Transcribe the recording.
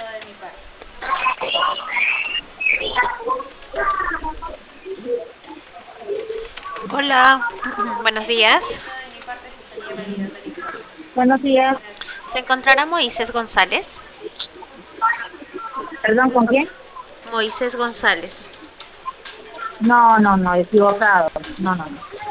Hola, buenos días. Buenos días. ¿Se encontrará Moisés González? Perdón, ¿con quién? Moisés González. No, no, no, equivocado. No, no, no.